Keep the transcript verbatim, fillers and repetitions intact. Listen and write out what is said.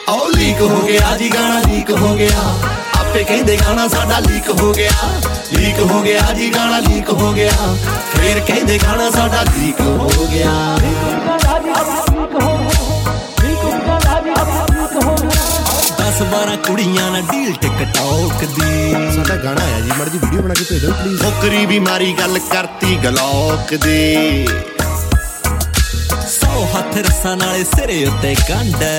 ओ leak हो गया जी गाना लीक हो गया आपे कहंदे गाना साडा लीक हो गया लीक हो गया जी गाना लीक हो गया फिर कहंदे गाना साडा लीक हो गया दस बारह कुड़ियां ना डील टिकटॉक दी साडा गाना आया जी माड़ी जी वीडियो बना के भेज दो प्लीज फुकरी भी मारी गल करती गलौक दी सौ हथ रस्सा नाले सिरे उत्ते गंढ